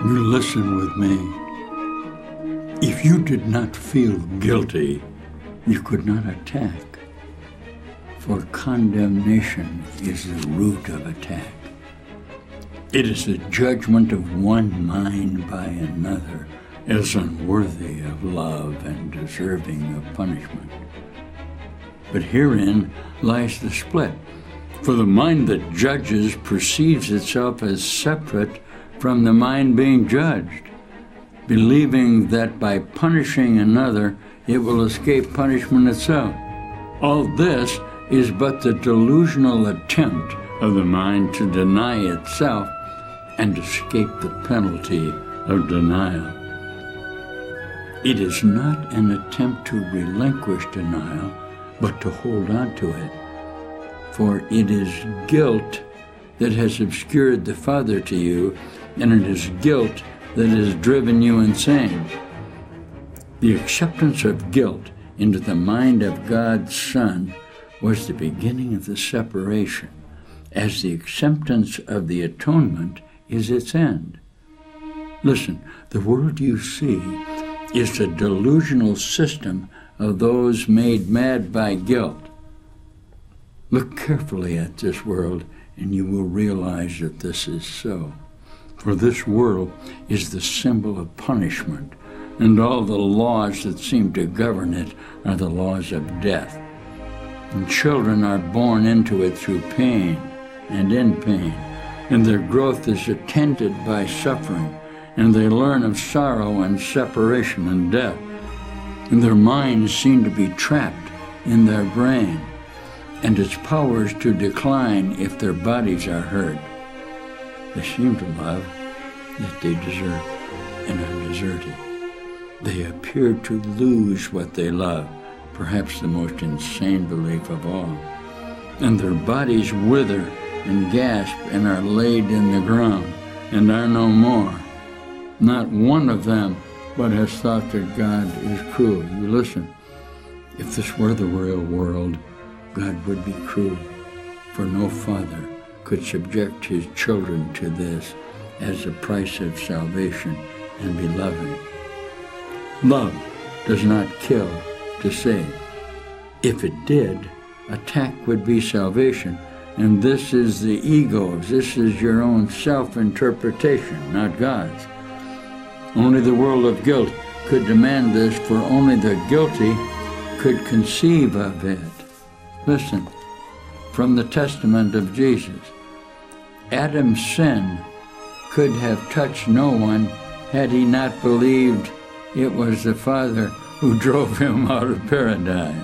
You listen with me. If you did not feel guilty, you could not attack. For condemnation is the root of attack. It is the judgment of one mind by another as unworthy of love and deserving of punishment. But herein lies the split. For the mind that judges perceives itself as separate from the mind being judged, believing that by punishing another, it will escape punishment itself. All this is but the delusional attempt of the mind to deny itself and escape the penalty of denial. It is not an attempt to relinquish denial, but to hold on to it. For it is guilt that has obscured the Father to you, and it is guilt that has driven you insane. The acceptance of guilt into the mind of God's Son was the beginning of the separation, as the acceptance of the atonement is its end. Listen, the world you see is the delusional system of those made mad by guilt. Look carefully at this world, and you will realize that this is so. For this world is the symbol of punishment, and all the laws that seem to govern it are the laws of death. And children are born into it through pain and in pain, and their growth is attended by suffering, and they learn of sorrow and separation and death. And their minds seem to be trapped in their brain, and its powers to decline if their bodies are hurt. They seem to love, yet they desert and are deserted. They appear to lose what they love, perhaps the most insane belief of all. And their bodies wither and gasp and are laid in the ground and are no more. Not one of them but has thought that God is cruel. You listen, if this were the real world, God would be cruel, for no father could subject his children to this as the price of salvation and be loving. Love does not kill to save. If it did, attack would be salvation, and this is the ego's. This is your own self-interpretation, not God's. Only the world of guilt could demand this, for only the guilty could conceive of it. Listen, from the testament of Jesus, Adam's sin could have touched no one had he not believed it was the Father who drove him out of paradise.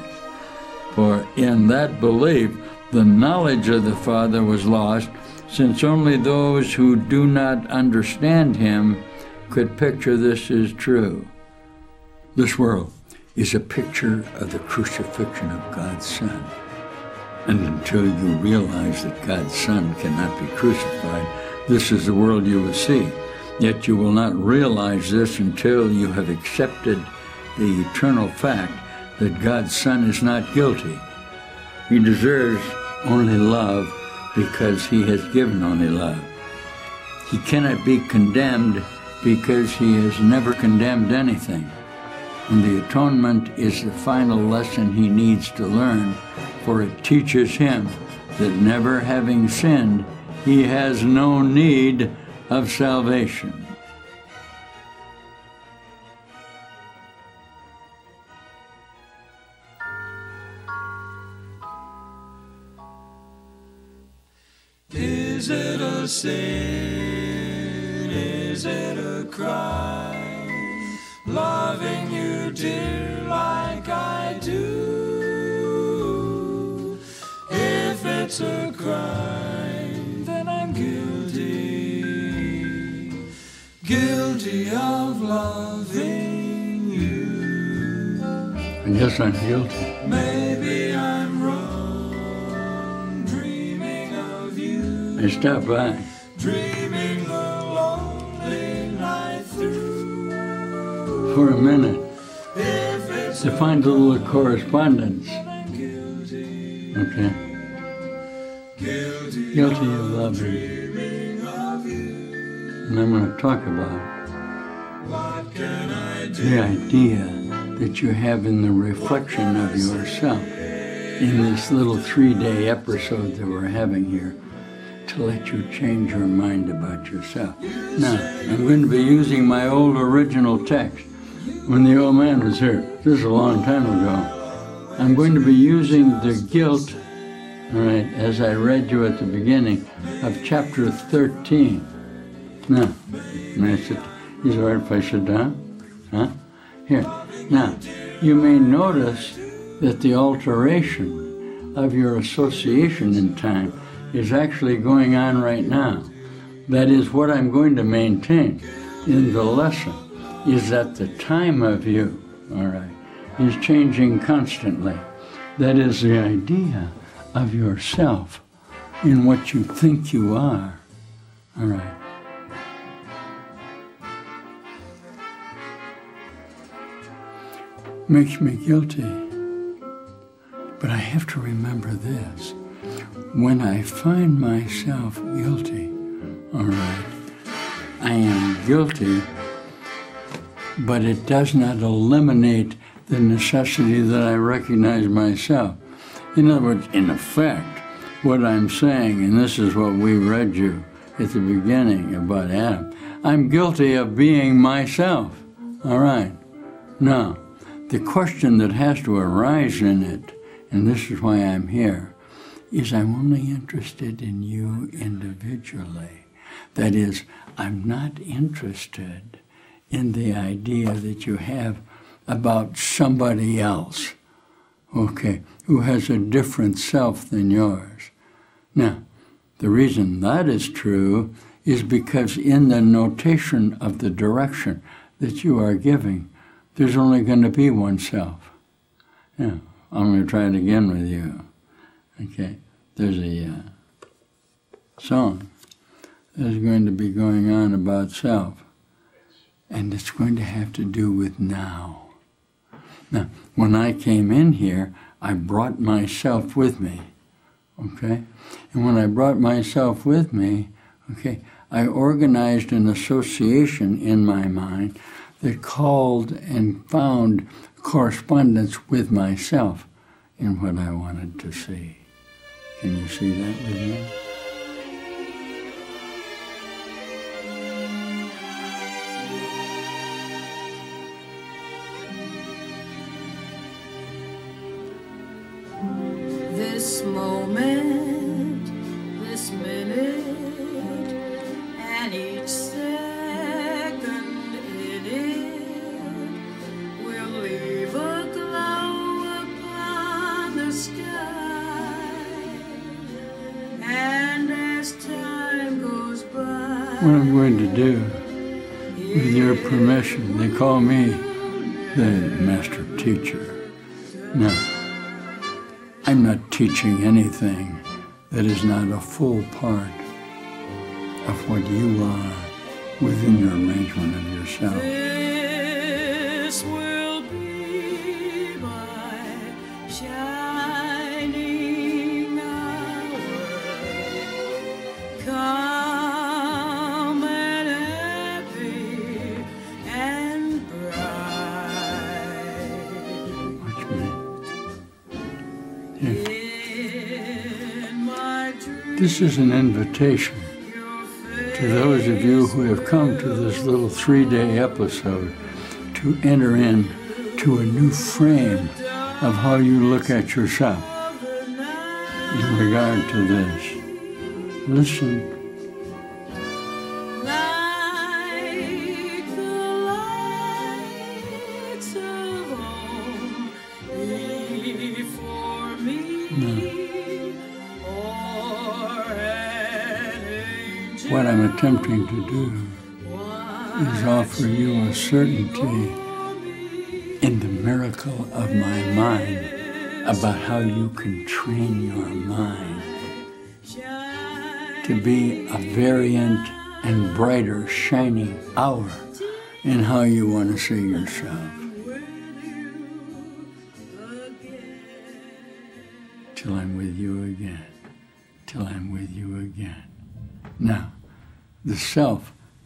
For in that belief, the knowledge of the Father was lost, since only those who do not understand him could picture this as true. This world is a picture of the crucifixion of God's Son. And until you realize that God's Son cannot be crucified, this is the world you will see. Yet you will not realize this until you have accepted the eternal fact that God's Son is not guilty. He deserves only love because he has given only love. He cannot be condemned because he has never condemned anything. And the atonement is the final lesson he needs to learn, for it teaches him that never having sinned, he has no need of salvation. Is it a sin? Is it a crime? Loving you, dear, like I do. If it's a crime, then I'm guilty. Guilty of loving you. I guess I'm guilty. Maybe I'm wrong, dreaming of you. I stopped by. Dreaming the lonely night through. For a minute, to find a little correspondence. Okay. Guilty of loving. And I'm going to talk about the idea that you have in the reflection of yourself in this little 3-day episode that we're having here to let you change your mind about yourself. Now, I'm going to be using my old original text when the old man was here. This is a long time ago. I'm going to be using the guilt, all right, as I read you at the beginning of chapter 13. Now, may I sit? Is it all right if I sit down? Huh? Here. Now, you may notice that the alteration of your association in time is actually going on right now. That is what I'm going to maintain in the lesson, is that the time of you, all right, is changing constantly. That is the idea of yourself in what you think you are, all right. Makes me guilty. But I have to remember this. When I find myself guilty, all right, I am guilty, but it does not eliminate the necessity that I recognize myself. In other words, in effect, what I'm saying, and this is what we read you at the beginning about Adam, I'm guilty of being myself, all right. Now, the question that has to arise in it, and this is why I'm here, is I'm only interested in you individually. That is, I'm not interested in the idea that you have about somebody else, okay, who has a different self than yours. Now, the reason that is true is because in the notation of the direction that you are giving, there's only going to be one self. Now, I'm going to try it again with you. Okay, there's a song that's going to be going on about self, and it's going to have to do with now. Now, when I came in here, I brought myself with me, okay? And when I brought myself with me, okay, I organized an association in my mind that called and found correspondence with myself in what I wanted to see. Can you see that with me? This moment, this minute, and each second in it will leave a glow upon the sky. And as time goes by, What I'm going to do, with your permission, they call me the master teacher. Now, I'm not teaching anything that is not a full part of what you are within your arrangement of yourself. this will be my shining hour. Calm and happy and bright. Watch me. Here. In my dreams, This is an invitation to those of you who have come to this little 3-day episode to enter in to a new frame of how you look at yourself in regard to this. Listen. like the lights of home before me, or an angel. What I'm attempting to do is offer you a certainty in the miracle of my mind about how you can train your mind to be a variant and brighter, shining hour in how you want to see yourself. Till I'm with you again. Till I'm with you again. Now, the self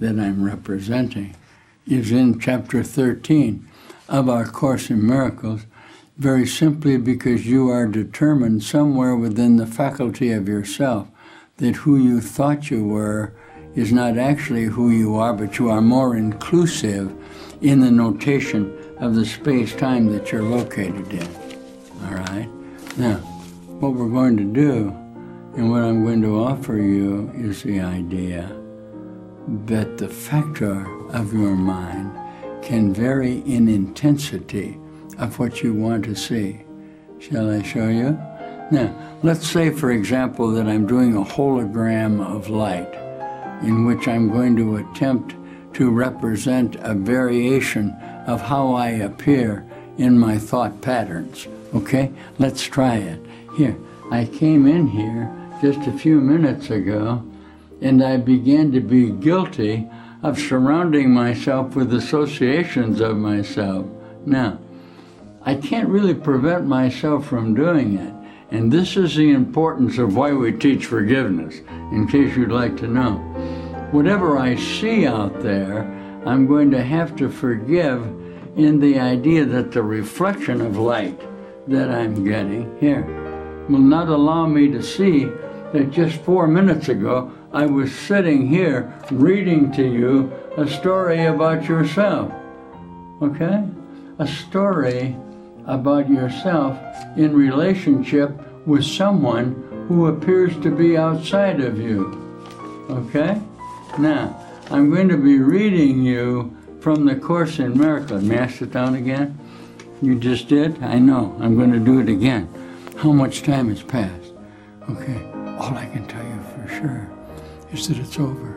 that I'm representing is in chapter 13 of our Course in Miracles, very simply because you are determined somewhere within the faculty of yourself that who you thought you were is not actually who you are, but you are more inclusive in the notation of the space-time that you're located in. All right? Now, what we're going to do and what I'm going to offer you is the idea that the factor of your mind can vary in intensity of what you want to see. Shall I show you? Now, let's say, for example, that I'm doing a hologram of light in which I'm going to attempt to represent a variation of how I appear in my thought patterns. Okay? Let's try it. Here, I came in here just a few minutes ago, and I began to be guilty of surrounding myself with associations of myself. Now, I can't really prevent myself from doing it, and this is the importance of why we teach forgiveness, in case you'd like to know. Whatever I see out there, I'm going to have to forgive in the idea that the reflection of light that I'm getting here will not allow me to see that just 4 minutes ago I was sitting here reading to you a story about yourself. Okay? A story about yourself in relationship with someone who appears to be outside of you. Okay? Now, I'm going to be reading you from the Course in Miracles. May I sit down again? You just did? I know. I'm going to do it again. How much time has passed? Okay. All I can tell you for sure is that it's over.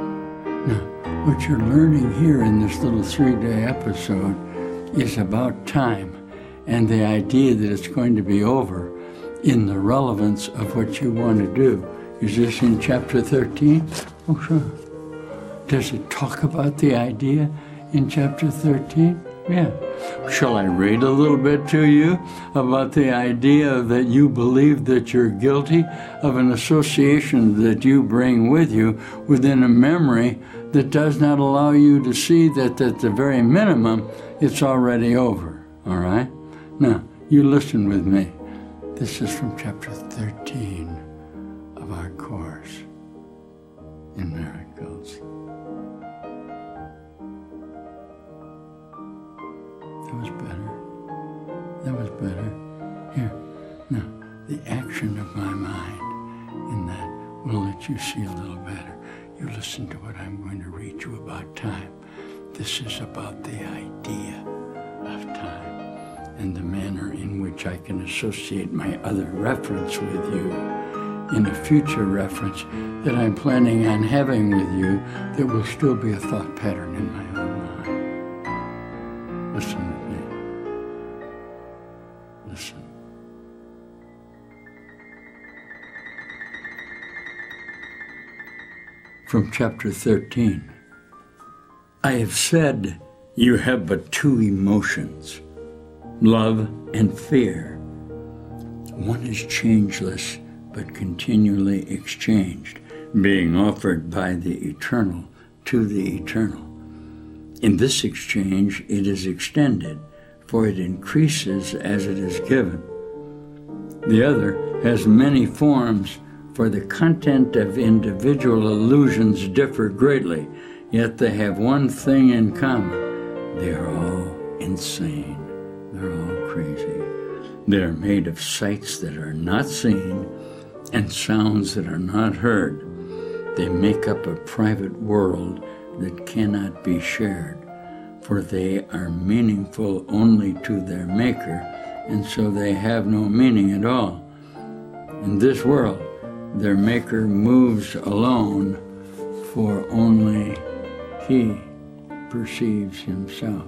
Now, what you're learning here in this little 3-day episode is about time and the idea that it's going to be over in the relevance of what you want to do. Is this in chapter 13? Oh, sure. Does it talk about the idea in chapter 13? Yeah. Shall I read a little bit to you about the idea that you believe that you're guilty of an association that you bring with you within a memory that does not allow you to see that at the very minimum it's already over, all right? Now, you listen with me. This is from chapter 13 of our Course in Miracles. That was better. That was better. Here. Now, the action of my mind in that will let you see a little better. You listen to what I'm going to read you about time. This is about the idea of time and the manner in which I can associate my other reference with you in a future reference that I'm planning on having with you that will still be a thought pattern in my own mind. Listen with me. Listen. From chapter 13. I have said you have but two emotions, love and fear. One is changeless, but continually exchanged, being offered by the eternal to the eternal. In this exchange, it is extended, for it increases as it is given. The other has many forms, for the content of individual illusions differ greatly, yet they have one thing in common. They are all insane. They're all crazy. They are made of sights that are not seen and sounds that are not heard. They make up a private world that cannot be shared, for they are meaningful only to their maker, and so they have no meaning at all. In this world, their maker moves alone, for only he perceives himself.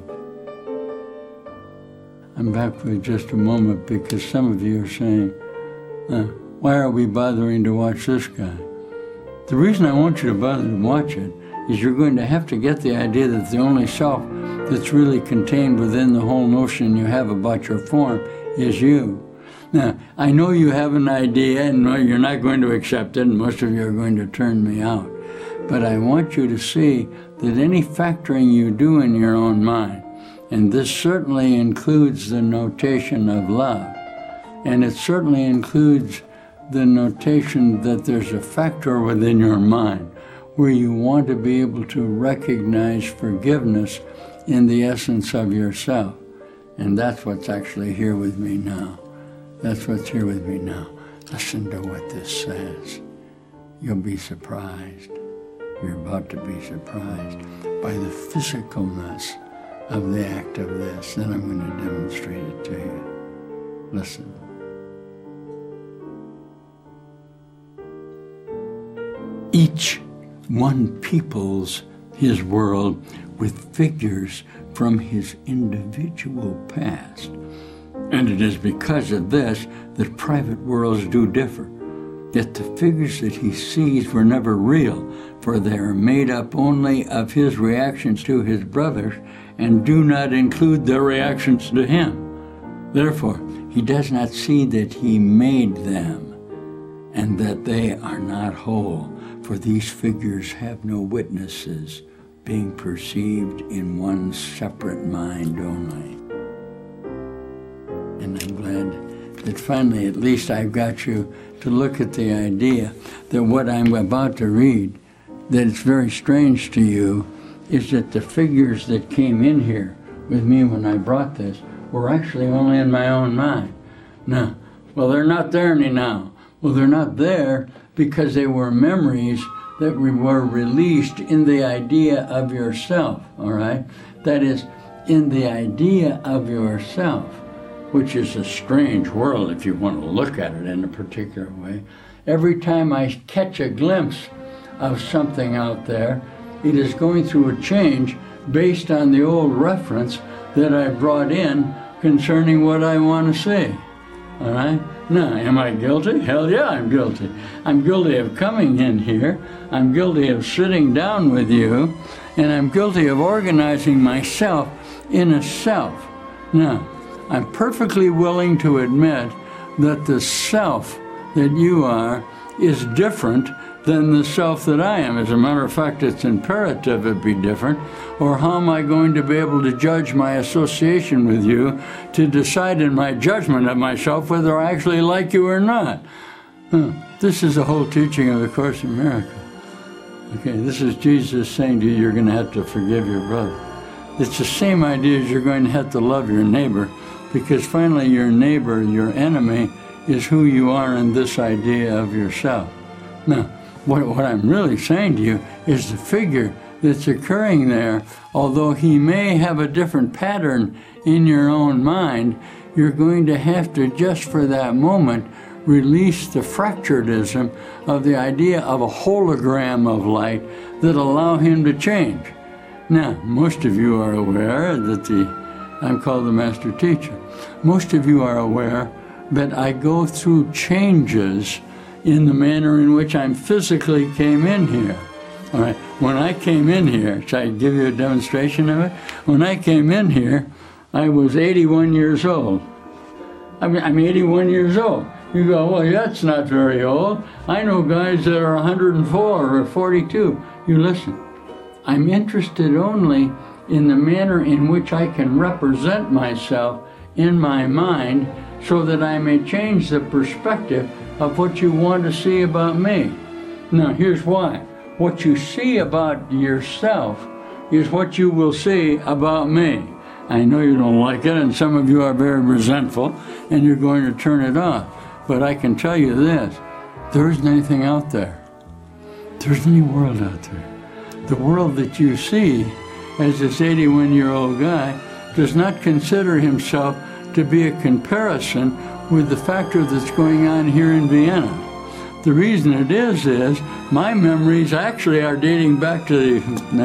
I'm back for just a moment because some of you are saying, why are we bothering to watch this guy? The reason I want you to bother to watch it is you're going to have to get the idea that the only self that's really contained within the whole notion you have about your form is you. Now, I know you have an idea and you're not going to accept it, and most of you are going to turn me out. But I want you to see that any factoring you do in your own mind, and this certainly includes the notation of love, and it certainly includes the notation that there's a factor within your mind where you want to be able to recognize forgiveness in the essence of yourself. And that's what's actually here with me now. That's what's here with me now. Listen to what this says. You'll be surprised. You're about to be surprised by the physicalness of the act of this. Then I'm going to demonstrate it to you. Listen. Each one peoples his world with figures from his individual past. And it is because of this that private worlds do differ. Yet the figures that he sees were never real, for they are made up only of his reactions to his brothers and do not include their reactions to him. Therefore, he does not see that he made them and that they are not whole, for these figures have no witnesses, being perceived in one separate mind only. And I'm glad that finally, at least I've got you to look at the idea that what I'm about to read, that it's very strange to you, is that the figures that came in here with me when I brought this were actually only in my own mind. Now, well, they're not there any now. Well, they're not there because they were memories that were released in the idea of yourself, all right? That is, in the idea of yourself, which is a strange world if you want to look at it in a particular way. Every time I catch a glimpse of something out there, it is going through a change based on the old reference that I brought in concerning what I want to see, all right? Now, am I guilty? Hell yeah, I'm guilty. I'm guilty of coming in here. I'm guilty of sitting down with you. And I'm guilty of organizing myself in a self. Now, I'm perfectly willing to admit that the self that you are is different than the self that I am. As a matter of fact, it's imperative it be different, or how am I going to be able to judge my association with you to decide in my judgment of myself whether I actually like you or not? This is the whole teaching of the Course in Miracles. Okay, this is Jesus saying to you, you're going to have to forgive your brother. It's the same idea as you're going to have to love your neighbor, because finally your neighbor, your enemy, is who you are in this idea of yourself. Now, what I'm really saying to you is the figure that's occurring there, although he may have a different pattern in your own mind, you're going to have to, just for that moment, release the fracturedism of the idea of a hologram of light that allow him to change. Now, most of you are aware that I'm called the Master Teacher. Most of you are aware that I go through changes in the manner in which I physically came in here. All right, when I came in here, shall I give you a demonstration of it? When I came in here, I was 81 years old. I'm 81 years old. You go, well, that's not very old. I know guys that are 104 or 42. You listen. I'm interested only in the manner in which I can represent myself in my mind so that I may change the perspective of what you want to see about me. Now, here's why. What you see about yourself is what you will see about me. I know you don't like it, and some of you are very resentful, and you're going to turn it off. But I can tell you this, there isn't anything out there. There isn't any world out there. The world that you see as this 81-year-old guy does not consider himself to be a comparison with the factor that's going on here in Vienna. The reason it is my memories actually are dating back to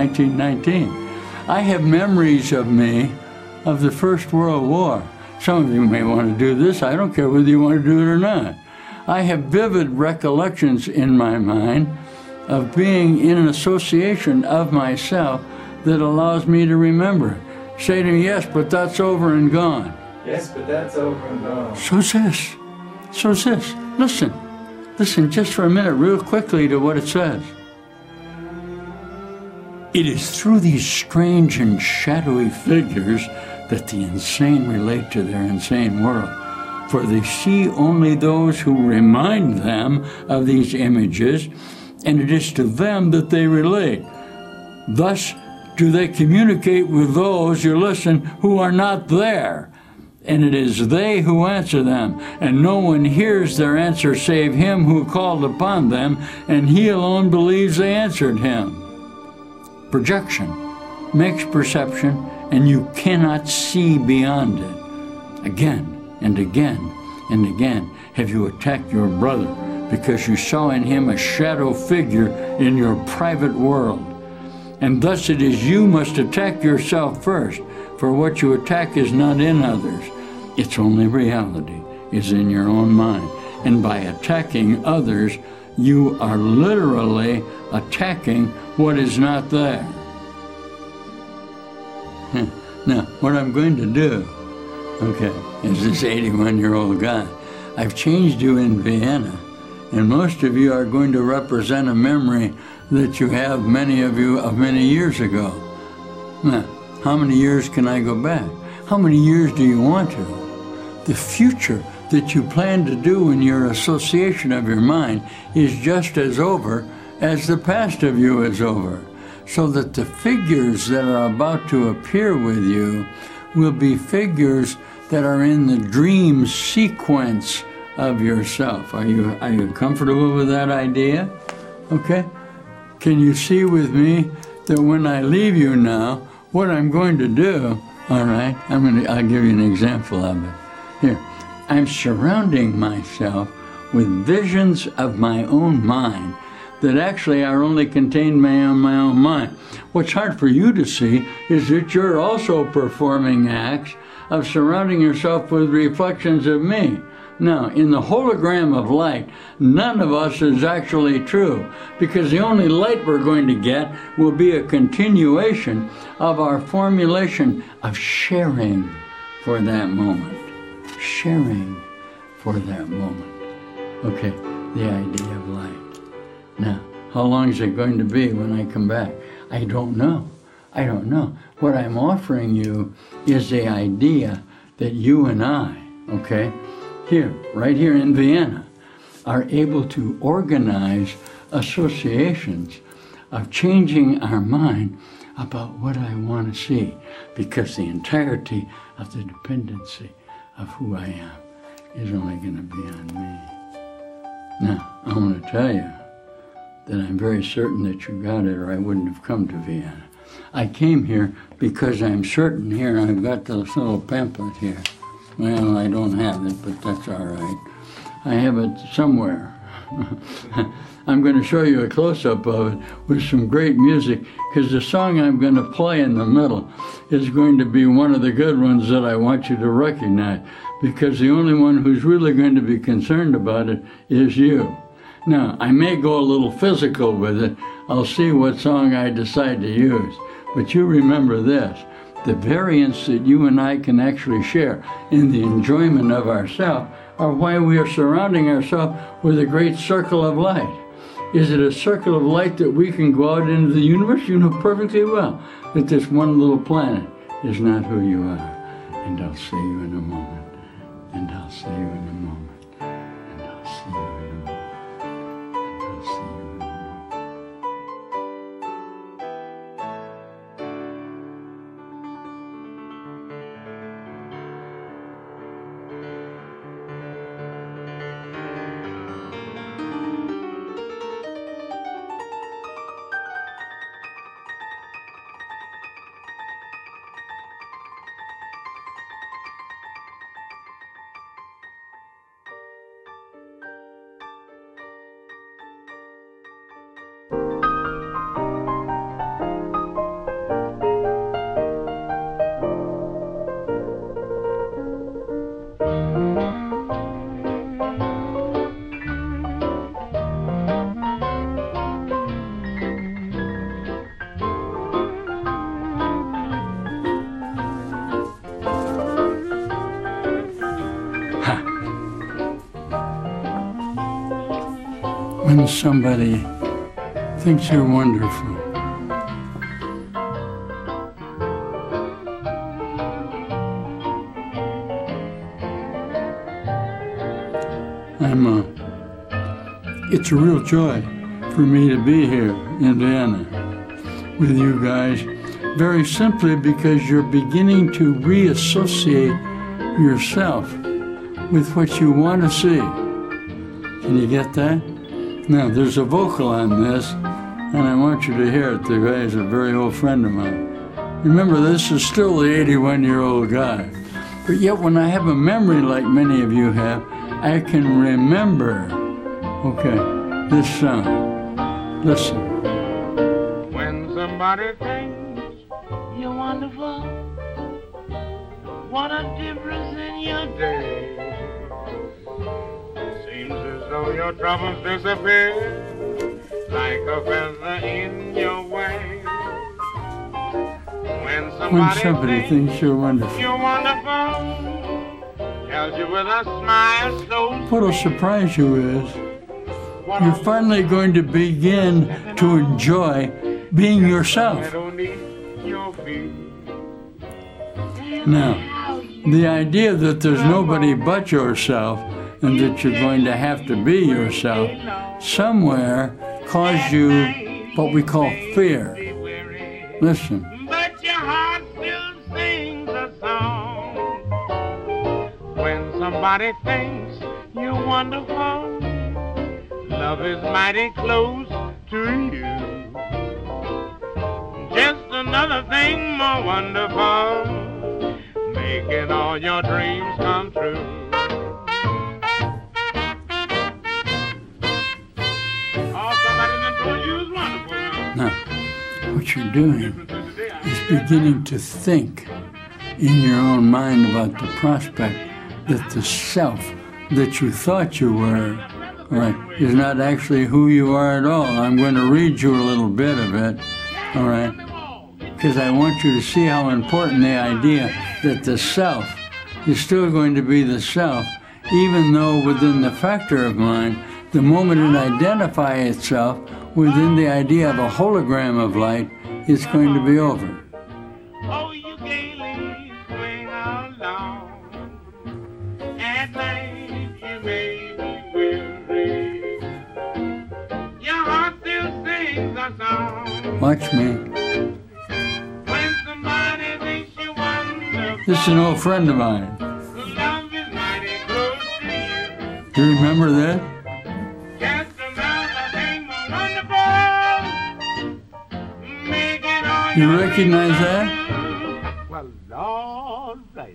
1919. I have memories of me of the First World War. Some of you may want to do this. I don't care whether you want to do it or not. I have vivid recollections in my mind of being in an association of myself that allows me to remember it. Say to me, yes, but that's over and gone. Yes, but that's over and gone. So's this. So's this. Listen. Listen just for a minute real quickly to what it says. It is through these strange and shadowy figures that the insane relate to their insane world, for they see only those who remind them of these images, and it is to them that they relate. Thus do they communicate with those, you listen, who are not there, and it is they who answer them, and no one hears their answer save him who called upon them, and he alone believes they answered him. Projection makes perception, and you cannot see beyond it. Again and again and again have you attacked your brother because you saw in him a shadow figure in your private world. And thus it is you must attack yourself first, for what you attack is not in others. Its only reality is in your own mind. And by attacking others, you are literally attacking what is not there. Now, what I'm going to do, okay, is this 81-year-old guy. I've changed you in Vienna, and most of you are going to represent a memory that you have, many of you, of many years ago. Now, how many years can I go back? How many years do you want to? The future that you plan to do in your association of your mind is just as over as the past of you is over, so that the figures that are about to appear with you will be figures that are in the dream sequence of yourself. Are you comfortable with that idea? Okay? Can you see with me that when I leave you now, what I'm going to do, all right, I'll give you an example of it. Here, I'm surrounding myself with visions of my own mind that actually are only contained in my own mind. What's hard for you to see is that you're also performing acts of surrounding yourself with reflections of me. Now, in the hologram of light, none of us is actually true, because the only light we're going to get will be a continuation of our formulation of sharing for that moment. Sharing for that moment. Okay, the idea of light. Now, how long is it going to be when I come back? I don't know. I don't know. What I'm offering you is the idea that you and I, okay, here, right here in Vienna, are able to organize associations of changing our mind about what I want to see, because the entirety of the dependency of who I am is only going to be on me. Now, I want to tell you that I'm very certain that you got it, or I wouldn't have come to Vienna. I came here because I'm certain here, I've got this little pamphlet here. Well, I don't have it, but that's all right. I have it somewhere. I'm going to show you a close-up of it with some great music, because the song I'm going to play in the middle is going to be one of the good ones that I want you to recognize, because the only one who's really going to be concerned about it is you. Now, I may go a little physical with it. I'll see what song I decide to use. But you remember this. The variance that you and I can actually share in the enjoyment of ourselves are why we are surrounding ourselves with a great circle of light. Is it a circle of light that we can go out into the universe? You know perfectly well that this one little planet is not who you are. And I'll see you in a moment. And I'll see you in a moment. And I'll see you in a moment. And I'll see you in a moment. When somebody thinks you're wonderful, It's a real joy for me to be here in Vienna with you guys, very simply because you're beginning to reassociate yourself with what you want to see. Can you get that? Now, there's a vocal on this, and I want you to hear it. The guy is a very old friend of mine. Remember, this is still the 81-year-old guy. But yet, when I have a memory like many of you have, I can remember, okay, this song. Listen. When somebody thinks you're wonderful, what a difference in your day. Seems as though your troubles disappear like a feather in your way. When somebody thinks you're wonderful, tells you with a smile so what'll surprise you is you're finally going to begin to enjoy being yourself. Now, the idea that there's nobody but yourself and that you're going to have to be yourself somewhere caused you what we call fear. Listen. But your heart still sings a song. When somebody thinks you're wonderful, love is mighty close to you. Just another thing more wonderful, making all your dreams come true. Oh, somebody done told you it's wonderful. Now, what you're doing is beginning to think in your own mind about the prospect that the self that you thought you were, right, is not actually who you are at all. I'm going to read you a little bit of it, all right, because I want you to see how important the idea that the self is still going to be the self, even though within the factor of mind, the moment it identifies itself within the idea of a hologram of light, it's going to be over. Oh, you gaily swing along. At night you may be weary. Your heart still sings a song. Watch me. When somebody thinks you wonderful, This is an old friend of mine. love is mighty close to you. Do you remember that? Just another thing more wonderful, making all You your recognize dreams that? come true. Well, Lord, right.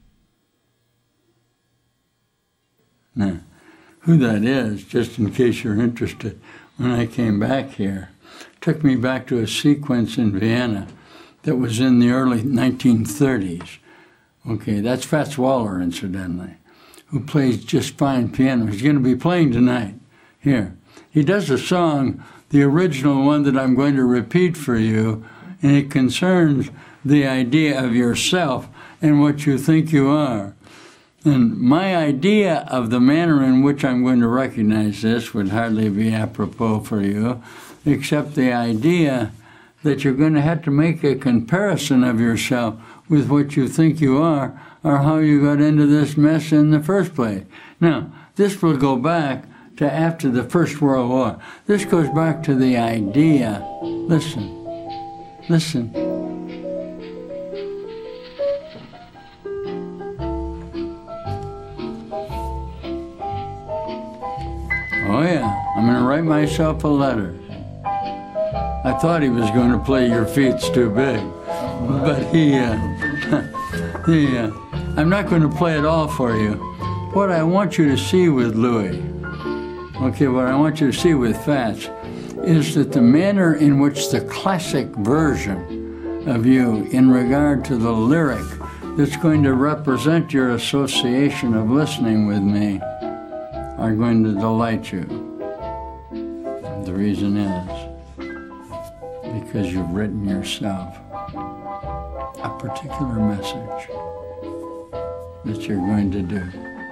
Now, who that is, just in case you're interested, when I came back here, took me back to a sequence in Vienna that was in the early 1930s. Okay, that's Fats Waller, incidentally, who plays just fine piano. He's going to be playing tonight here. He does a song, the original one that I'm going to repeat for you, and it concerns the idea of yourself and what you think you are. And my idea of the manner in which I'm going to recognize this would hardly be apropos for you, except the idea that you're going to have to make a comparison of yourself with what you think you are or how you got into this mess in the first place. Now, this will go back to after the First World War. This goes back to the idea, listen, listen. Oh yeah, I'm going to write myself a letter. I thought he was going to play Your Feet's Too Big, but I'm not going to play it all for you. What I want you to see with Louis, okay, what I want you to see with Fats, is that the manner in which the classic version of you in regard to the lyric that's going to represent your association of listening with me are going to delight you. The reason is because you've written yourself a particular message that you're going to do.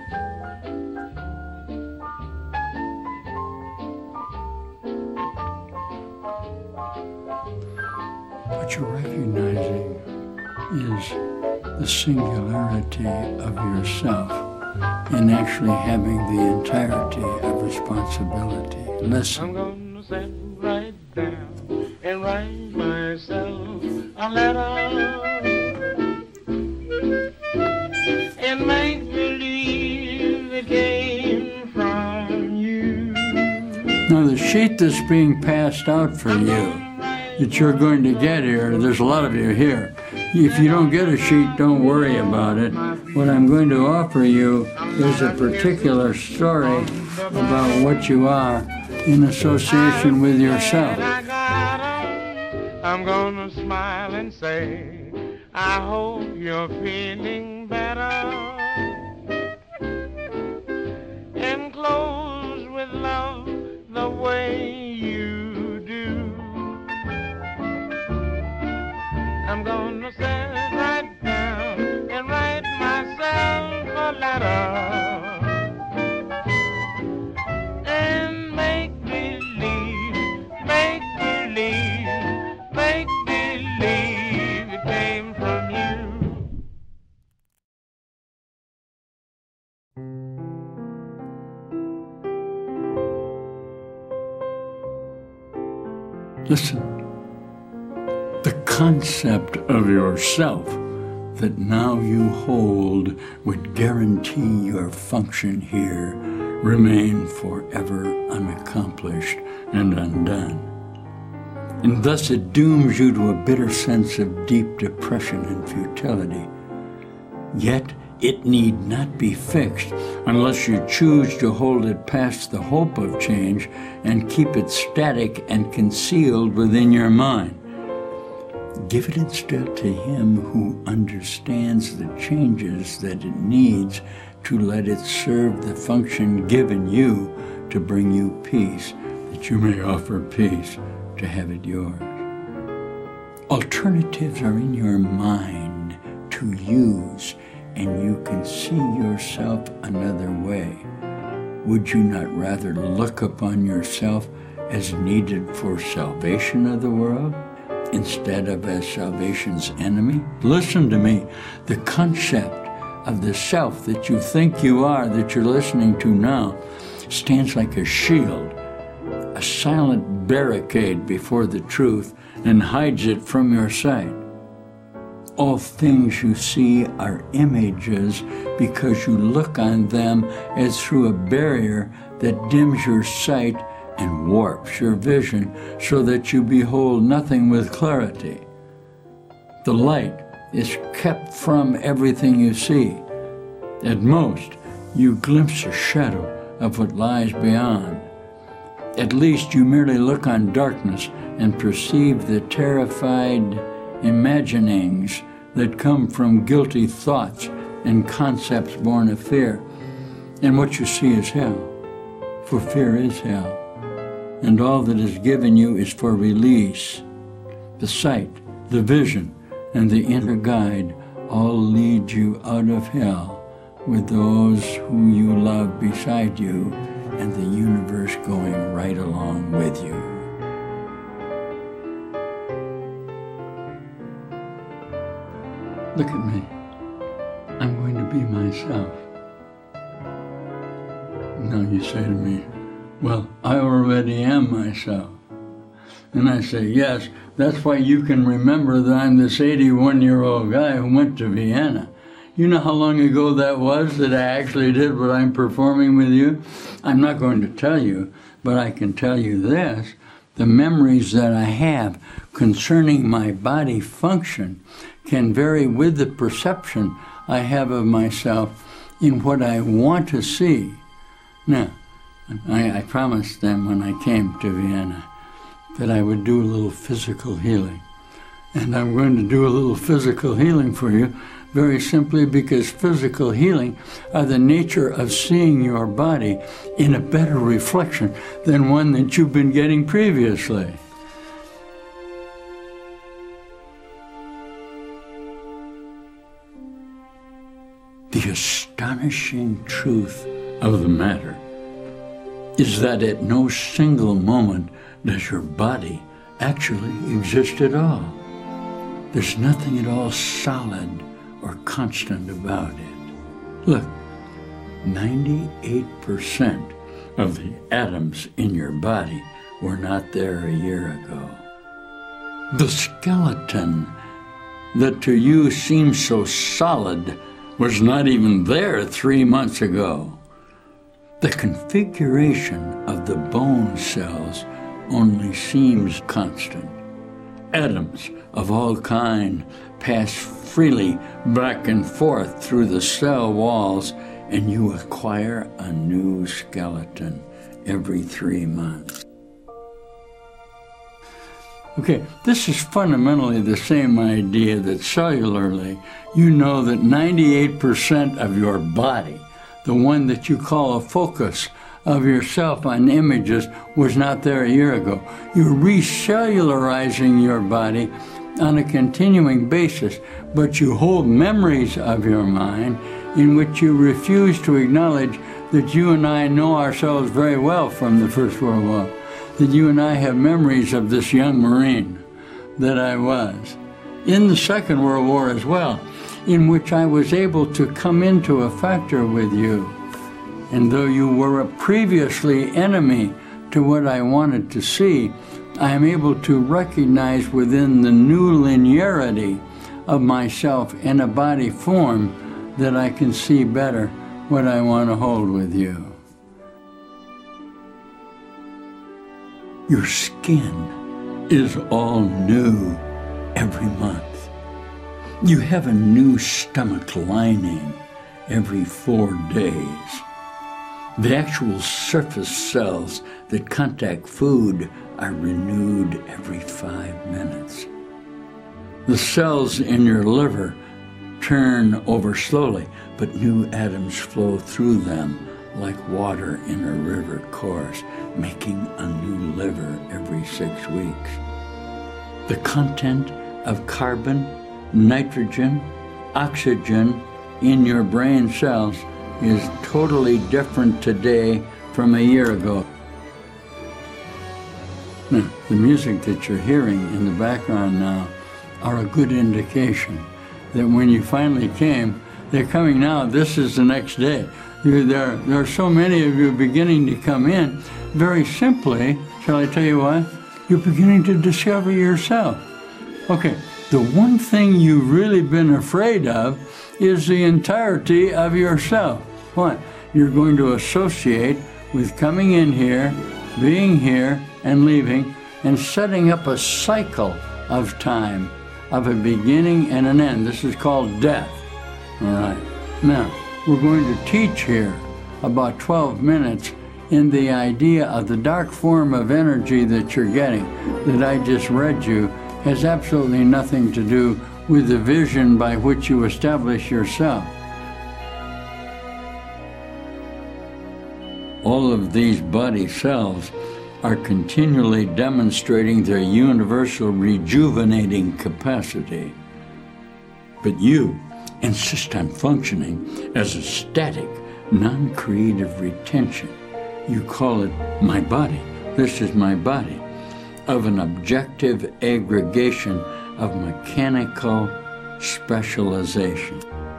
What you're recognizing is the singularity of yourself in actually having the entirety of responsibility. Listen. I'm gonna sit right down and write myself a letter and make believe it came from you. Now the sheet that's being passed out for you that you're going to get here, there's a lot of you here. If you don't get a sheet, don't worry about it. What I'm going to offer you is a particular story about what you are in association with yourself. I'm gonna smile and say, I hope you're feeling better. And close with love the way you do. I'm gonna sit right down and write myself a letter and make believe it came from you. Listen, the concept of yourself that now you hold would guarantee your function here remain forever unaccomplished and undone. And thus it dooms you to a bitter sense of deep depression and futility. Yet it need not be fixed unless you choose to hold it past the hope of change and keep it static and concealed within your mind. Give it instead to him who understands the changes that it needs to let it serve the function given you to bring you peace, that you may offer peace to have it yours. Alternatives are in your mind to use, and you can see yourself another way. Would you not rather look upon yourself as needed for salvation of the world instead of as salvation's enemy? Listen to me. The concept of the self that you think you are, that you're listening to now, stands like a shield, a silent barricade before the truth, and hides it from your sight. All things you see are images because you look on them as through a barrier that dims your sight and warps your vision so that you behold nothing with clarity. The light is kept from everything you see. At most, you glimpse a shadow of what lies beyond. At least you merely look on darkness and perceive the terrified imaginings that come from guilty thoughts and concepts born of fear. And what you see is hell, for fear is hell. And all that is given you is for release. The sight, the vision, and the inner guide all lead you out of hell with those who you love beside you and the universe going right along with you. Look at me. I'm going to be myself. Now you say to me, well, I already am myself. And I say, yes, that's why you can remember that I'm this 81-year-old guy who went to Vienna. You know how long ago that was that I actually did what I'm performing with you? I'm not going to tell you, but I can tell you this. The memories that I have concerning my body function can vary with the perception I have of myself in what I want to see. Now, I promised them when I came to Vienna that I would do a little physical healing. And I'm going to do a little physical healing for you, very simply because physical healing are the nature of seeing your body in a better reflection than one that you've been getting previously. The astonishing truth of the matter is that at no single moment does your body actually exist at all. There's nothing at all solid or constant about it. Look, 98% of the atoms in your body were not there a year ago. The skeleton that to you seems so solid was not even there 3 months ago. The configuration of the bone cells only seems constant. Atoms of all kinds pass freely back and forth through the cell walls, and you acquire a new skeleton every 3 months. Okay, this is fundamentally the same idea that cellularly, you know that 98% of your body, the one that you call a focus of yourself on images, was not there a year ago. You're recellularizing your body on a continuing basis, but you hold memories of your mind in which you refuse to acknowledge that you and I know ourselves very well from the First World War, that you and I have memories of this young Marine that I was, in the Second World War as well, in which I was able to come into a factor with you. And though you were a previously enemy to what I wanted to see, I am able to recognize within the new linearity of myself in a body form that I can see better what I want to hold with you. Your skin is all new every month. You have a new stomach lining every 4 days. The actual surface cells that contact food are renewed every 5 minutes. The cells in your liver turn over slowly, but new atoms flow through them like water in a river course, making a new liver every 6 weeks. The content of carbon, nitrogen, oxygen in your brain cells is totally different today from a year ago. Now, the music that you're hearing in the background now are a good indication that when you finally came, they're coming now. This is the next day. There are so many of you beginning to come in. Very simply, shall I tell you why? You're beginning to discover yourself. Okay, the one thing you've really been afraid of is the entirety of yourself. What? You're going to associate with coming in here, being here, and leaving, and setting up a cycle of time, of a beginning and an end. This is called death. All right. Now, we're going to teach here about 12 minutes in the idea of the dark form of energy that you're getting, that I just read you, has absolutely nothing to do with the vision by which you establish yourself. All of these body cells are continually demonstrating their universal rejuvenating capacity. But you insist on functioning as a static, non-creative retention. You call it my body. This is my body, of an objective aggregation of mechanical specialization.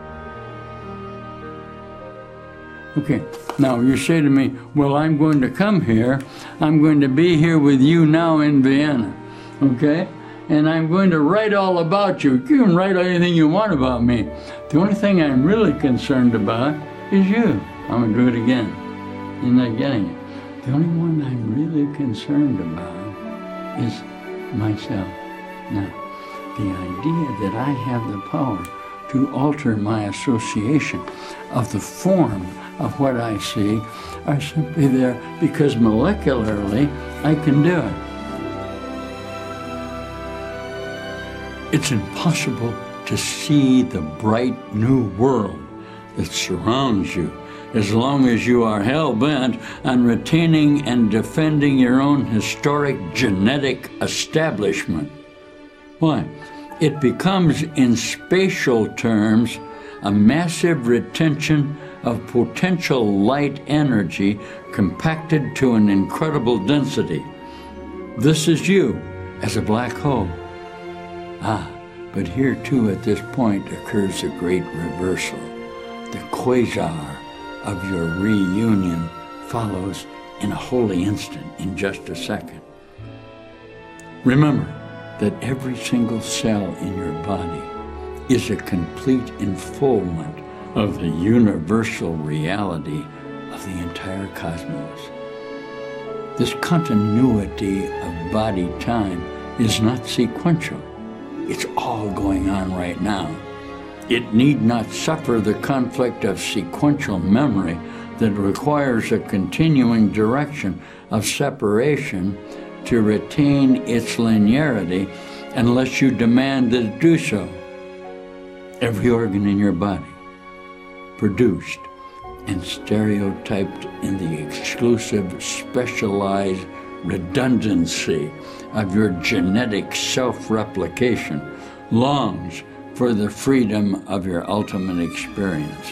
Okay, now you say to me, well, I'm going to come here. I'm going to be here with you now in Vienna, okay? And I'm going to write all about you. You can write anything you want about me. The only thing I'm really concerned about is you. I'm going to do it again. You're not getting it. The only one I'm really concerned about is myself. Now, the idea that I have the power to alter my association of the form of what I see are simply there because molecularly I can do it. It's impossible to see the bright new world that surrounds you as long as you are hell-bent on retaining and defending your own historic genetic establishment. Why? It becomes, in spatial terms, a massive retention of potential light energy compacted to an incredible density. This is you as a black hole. Ah, but here too at this point occurs a great reversal. The quasar of your reunion follows in a holy instant, in just a second. Remember that every single cell in your body is a complete enfoldment of the universal reality of the entire cosmos. This continuity of body-time is not sequential. It's all going on right now. It need not suffer the conflict of sequential memory that requires a continuing direction of separation to retain its linearity unless you demand that it do so. Every organ in your body, produced and stereotyped in the exclusive, specialized redundancy of your genetic self-replication, longs for the freedom of your ultimate experience.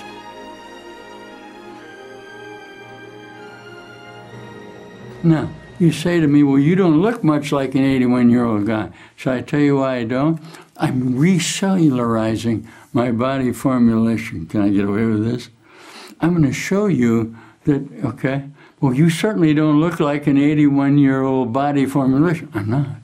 Now, you say to me, well, you don't look much like an 81-year-old guy. Shall I tell you why I don't? I'm recellularizing my body formulation. Can I get away with this? I'm going to show you that, okay, well, you certainly don't look like an 81-year-old body formulation. I'm not.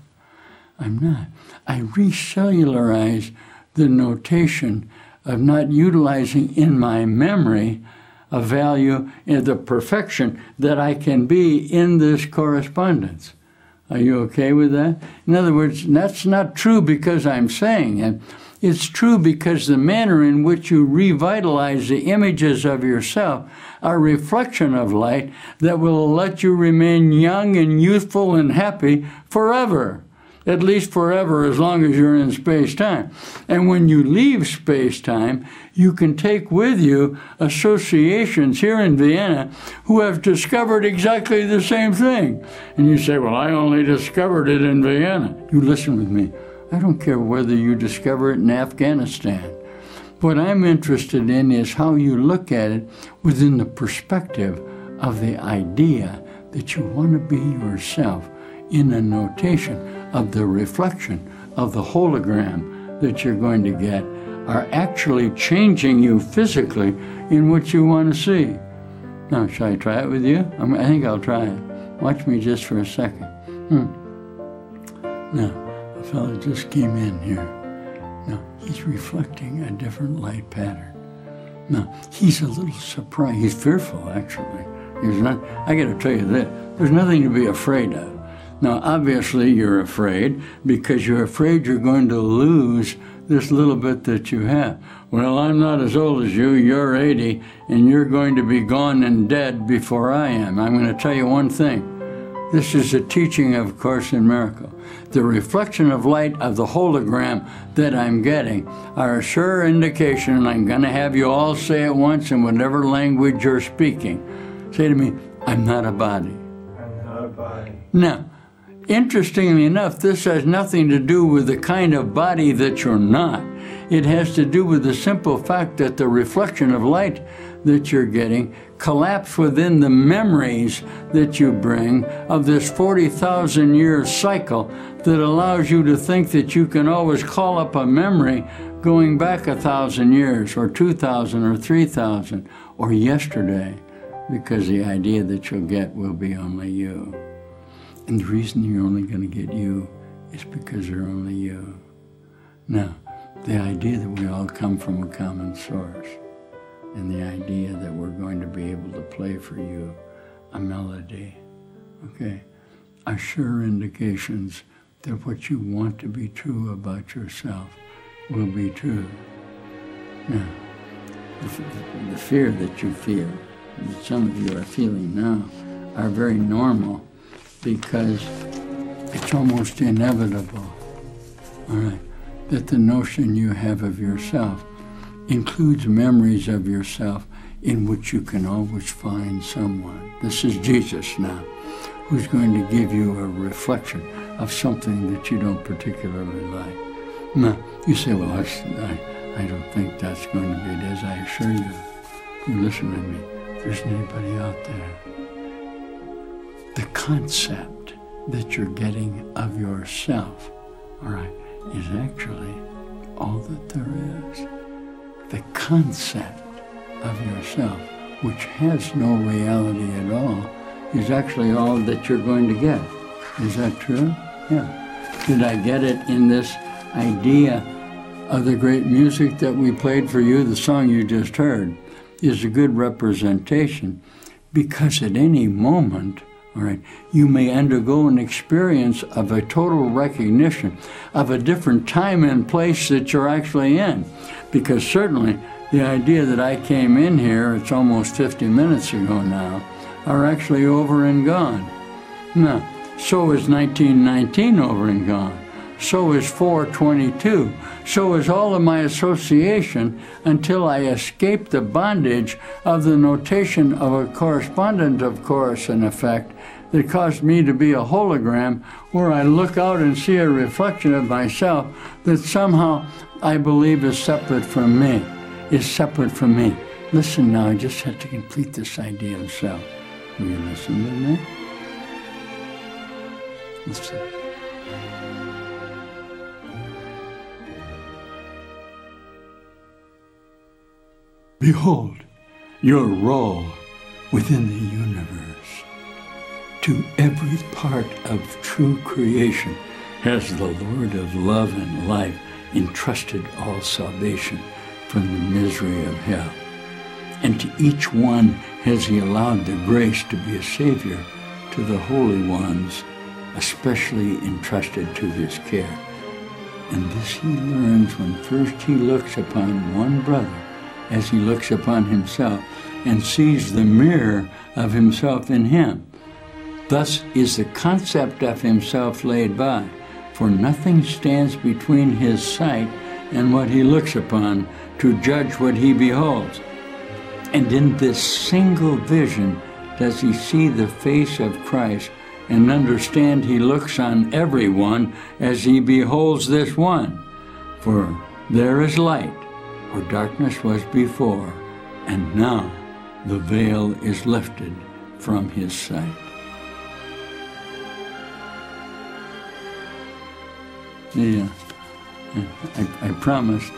I recellularize the notation of not utilizing in my memory a value in the perfection that I can be in this correspondence. Are you okay with that? In other words, that's not true because I'm saying it. It's true because the manner in which you revitalize the images of yourself are a reflection of light that will let you remain young and youthful and happy forever. At least forever, as long as you're in space-time. And when you leave space-time, you can take with you associations here in Vienna who have discovered exactly the same thing. And you say, well, I only discovered it in Vienna. You listen with me. I don't care whether you discover it in Afghanistan. What I'm interested in is how you look at it within the perspective of the idea that you want to be yourself in a notation of the reflection of the hologram that you're going to get are actually changing you physically in what you want to see. Now, shall I try it with you? I think I'll try it. Watch me just for a second. Now, a fellow just came in here. Now, he's reflecting a different light pattern. Now, he's a little surprised. He's fearful, actually. I got to tell you this, there's nothing to be afraid of. Now, obviously, you're afraid because you're afraid you're going to lose this little bit that you have. Well, I'm not as old as you. You're 80, and you're going to be gone and dead before I am. I'm going to tell you one thing. This is a teaching of Course in Miracles. The reflection of light of the hologram that I'm getting are a sure indication, and I'm going to have you all say it once in whatever language you're speaking. Say to me, I'm not a body. I'm not a body. Now, interestingly enough, this has nothing to do with the kind of body that you're not. It has to do with the simple fact that the reflection of light that you're getting collapse within the memories that you bring of this 40,000-year cycle that allows you to think that you can always call up a memory going back 1,000 years or 2,000 or 3,000 or yesterday, because the idea that you'll get will be only you. And the reason you're only going to get you is because you're only you. Now, the idea that we all come from a common source, and the idea that we're going to be able to play for you a melody, okay, are sure indications that what you want to be true about yourself will be true. Now, the fear that you feel, that some of you are feeling now, are very normal, because it's almost inevitable, all right, that the notion you have of yourself includes memories of yourself in which you can always find someone. This is Jesus now, who's going to give you a reflection of something that you don't particularly like. Now, you say, well, I don't think that's going to be it. As I assure you, you listen to me, there's anybody out there. The concept that you're getting of yourself, all right, is actually all that there is. The concept of yourself, which has no reality at all, is actually all that you're going to get. Is that true? Yeah. Did I get it in this idea of the great music that we played for you? The song you just heard is a good representation, because at any moment, all right, you may undergo an experience of a total recognition of a different time and place that you're actually in. Because certainly the idea that I came in here, it's almost 50 minutes ago now, are actually over and gone. Now, so is 1919 over and gone. So is 422. So is all of my association, until I escape the bondage of the notation of a correspondent of course and effect that caused me to be a hologram, where I look out and see a reflection of myself that somehow I believe is separate from me, Listen now, I just have to complete this idea of self. Will you listen to me? Listen. Behold your role within the universe. To every part of true creation has the Lord of love and life entrusted all salvation from the misery of hell. And to each one has he allowed the grace to be a Savior to the holy ones, especially entrusted to his care. And this he learns when first he looks upon one brother as he looks upon himself and sees the mirror of himself in him. Thus is the concept of himself laid by, for nothing stands between his sight and what he looks upon to judge what he beholds. And in this single vision does he see the face of Christ and understand he looks on everyone as he beholds this one. For there is light where darkness was before, and now the veil is lifted from his sight. Yeah, I promised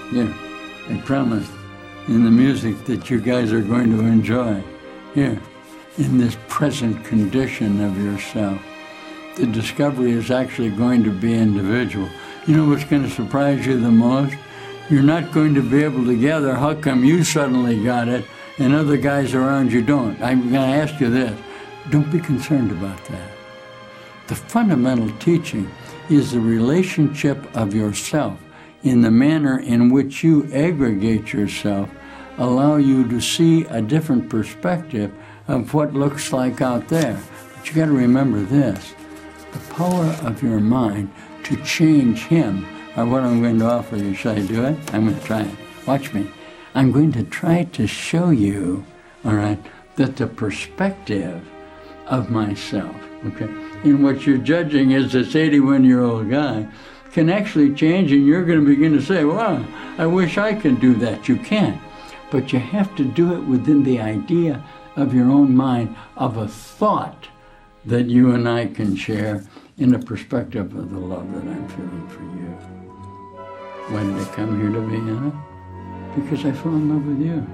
in the music that you guys are going to enjoy here, in this present condition of yourself. The discovery is actually going to be individual. You know what's going to surprise you the most? You're not going to be able to gather how come you suddenly got it and other guys around you don't. I'm going to ask you this. Don't be concerned about that. The fundamental teaching is the relationship of yourself in the manner in which you aggregate yourself, allow you to see a different perspective of what looks like out there. But you got to remember this. The power of your mind to change him are what I'm going to offer you. Should I do it? I'm going to try it. Watch me. I'm going to try to show you, all right, that the perspective of myself, okay, in what you're judging as this 81-year-old guy, can actually change, and you're going to begin to say, wow, I wish I could do that. You can't. But you have to do it within the idea of your own mind, of a thought that you and I can share in the perspective of the love that I'm feeling for you. Why did I come here to Vienna? Because I fell in love with you.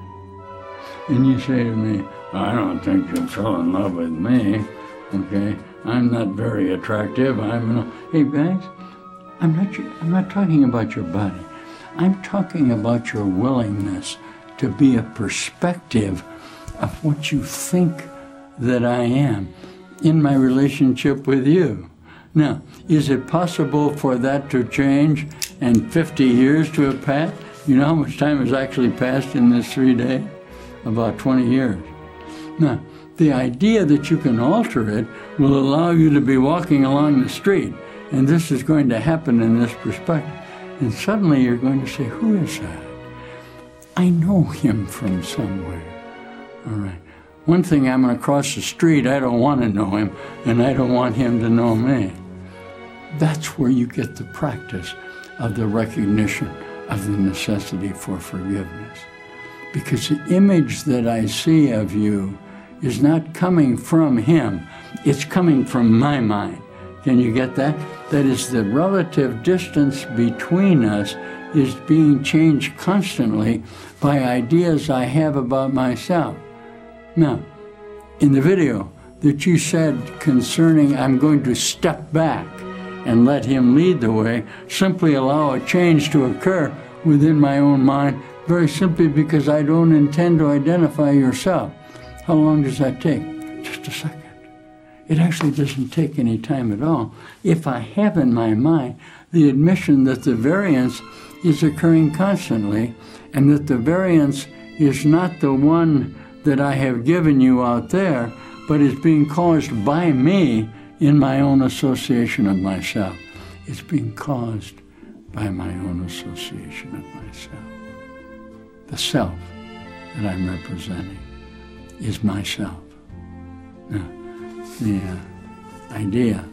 And you say to me, I don't think you fell in love with me, okay? I'm not very attractive. Hey guys, I'm not talking about your body. I'm talking about your willingness to be a perspective of what you think that I am in my relationship with you. Now, is it possible for that to change and 50 years to have passed? You know how much time has actually passed in this 3 days? About 20 years. Now, the idea that you can alter it will allow you to be walking along the street, and this is going to happen in this perspective. And suddenly you're going to say, who is that? I know him from somewhere. All right. One thing, I'm going to cross the street, I don't want to know him, and I don't want him to know me. That's where you get the practice of the recognition of the necessity for forgiveness. Because the image that I see of you is not coming from him, it's coming from my mind. Can you get that? That is, the relative distance between us is being changed constantly by ideas I have about myself. Now, in the video, that you said concerning I'm going to step back and let him lead the way, simply allow a change to occur within my own mind, very simply because I don't intend to identify yourself. How long does that take? Just a second. It actually doesn't take any time at all. If I have in my mind the admission that the variance is occurring constantly, and that the variance is not the one that I have given you out there, but is being caused by me in my own association of myself. It's being caused by my own association of myself. The self that I'm representing is myself. Now, the idea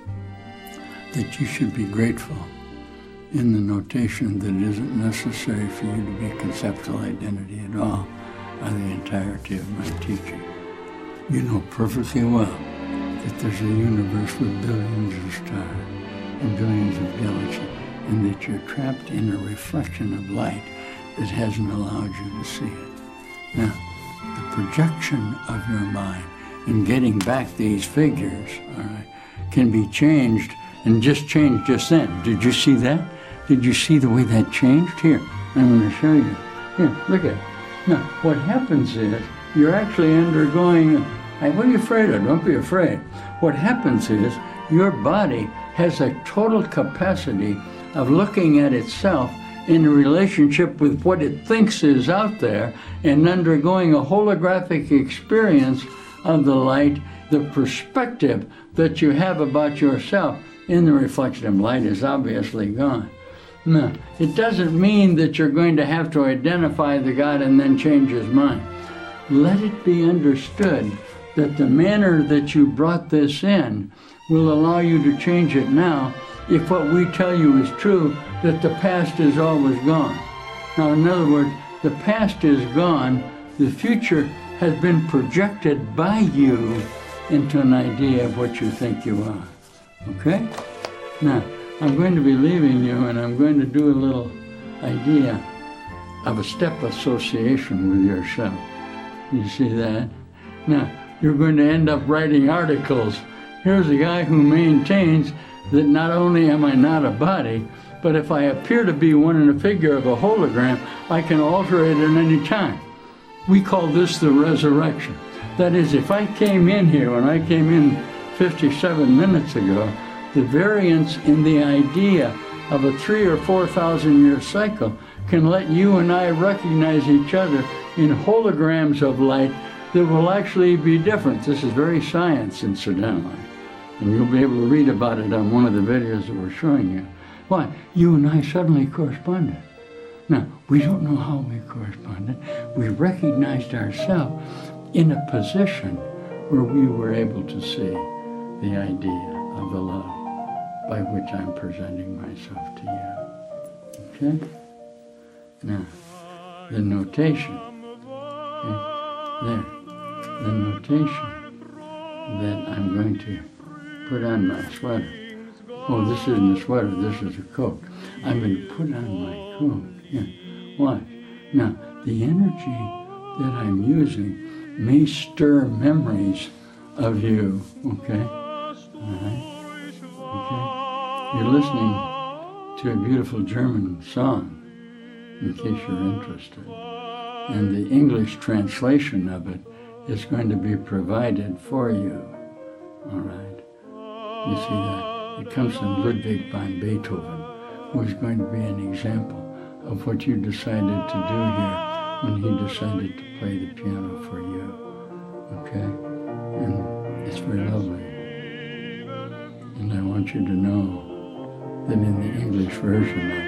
that you should be grateful in the notation that it isn't necessary for you to be conceptual identity at all are the entirety of my teaching. You know perfectly well that there's a universe with billions of stars and billions of galaxies, and that you're trapped in a reflection of light that hasn't allowed you to see it. Now, the projection of your mind and getting back these figures, all right, can be changed, and just changed just then. Did you see that? Did you see the way that changed? Here, I'm going to show you. Here, look at it. Now, what happens is you're actually undergoing, what are you afraid of? Don't be afraid. What happens is your body has a total capacity of looking at itself in relationship with what it thinks is out there and undergoing a holographic experience of the light. The perspective that you have about yourself in the reflection of light is obviously gone. No, it doesn't mean that you're going to have to identify the God and then change his mind. Let it be understood that the manner that you brought this in will allow you to change it now if what we tell you is true, that the past is always gone. Now, in other words, the past is gone, the future has been projected by you into an idea of what you think you are. Okay? Now, I'm going to be leaving you, and I'm going to do a little idea of a step association with yourself. You see that? Now, you're going to end up writing articles. Here's a guy who maintains that not only am I not a body, but if I appear to be one in a figure of a hologram, I can alter it at any time. We call this the resurrection. That is, if I came in here, when I came in 57 minutes ago, the variance in the idea of a 3,000 or 4,000 year cycle can let you and I recognize each other in holograms of light that will actually be different. This is very science, incidentally. And you'll be able to read about it on one of the videos that we're showing you. Why? You and I suddenly corresponded. Now, we don't know how we corresponded. We recognized ourselves in a position where we were able to see the idea of the love by which I'm presenting myself to you. Okay? Now, the notation, okay? There, the notation that I'm going to put on my sweater. Oh, this isn't a sweater, this is a coat. I'm going to put on my coat. Here, watch. Now, the energy that I'm using may stir memories of you, okay? All right? Okay? You're listening to a beautiful German song, in case you're interested. And the English translation of it is going to be provided for you. All right? You see that? It comes from Ludwig van Beethoven, who is going to be an example of what you decided to do here when he decided to play the piano for you. Okay? And it's very lovely. And I want you to know that in the English version of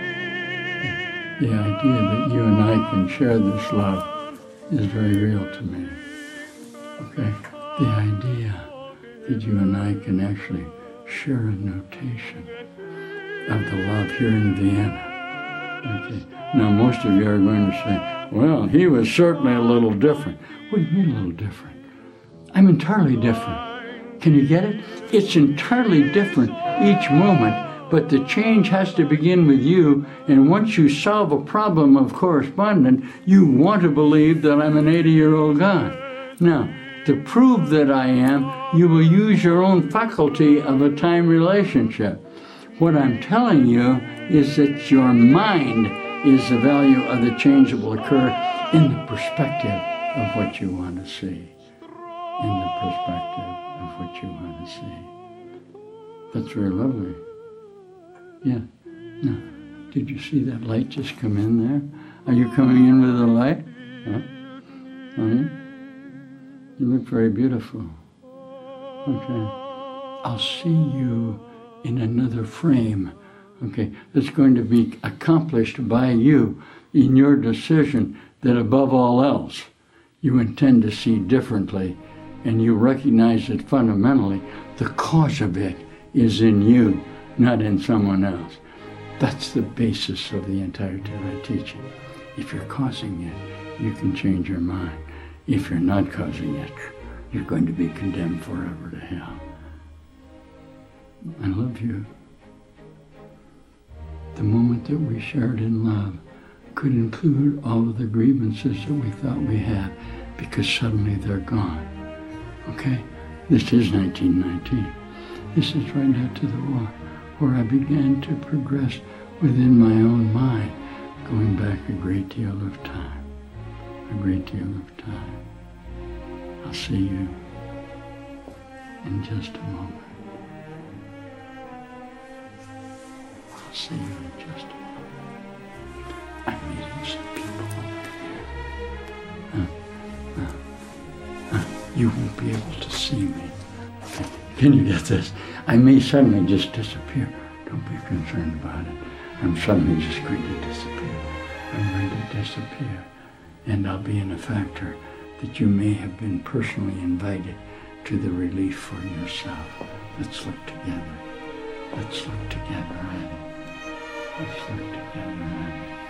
it, the idea that you and I can share this love is very real to me. Okay? The idea that you and I can actually share a notation of the love here in Vienna. Okay. Now, most of you are going to say, well, he was certainly a little different. What do you mean a little different? I'm entirely different. Can you get it? It's entirely different each moment, but the change has to begin with you, and once you solve a problem of correspondence, you want to believe that I'm an 80-year-old God. Now, To prove that I am, you will use your own faculty of a time relationship. What I'm telling you is that your mind is the value of the change that will occur in the perspective of what you want to see. In the perspective of what you want to see. That's very lovely. Yeah. Now, did you see that light just come in there? Are you coming in with the light? Huh? Honey? You look very beautiful. Okay. I'll see you in another frame. Okay. That's going to be accomplished by you in your decision that above all else, you intend to see differently, and you recognize that fundamentally the cause of it is in you, not in someone else. That's the basis of the entire Torah teaching. If you're causing it, you can change your mind. If you're not causing it, you're going to be condemned forever to hell. I love you. The moment that we shared in love could include all of the grievances that we thought we had, because suddenly they're gone. Okay? This is 1919. This is right after the war, where I began to progress within my own mind, going back a great deal of time. A great deal of time. I'll see you in just a moment. I'll see you in just a moment. I'm meeting some people over here. You won't be able to see me. Okay. Can you get this? I may suddenly just disappear. Don't be concerned about it. I'm suddenly just going to disappear. I'm going to disappear. And I'll be in a factor that you may have been personally invited to the relief for yourself. Let's look together. Let's look together, Annie. Let's look together, Annie.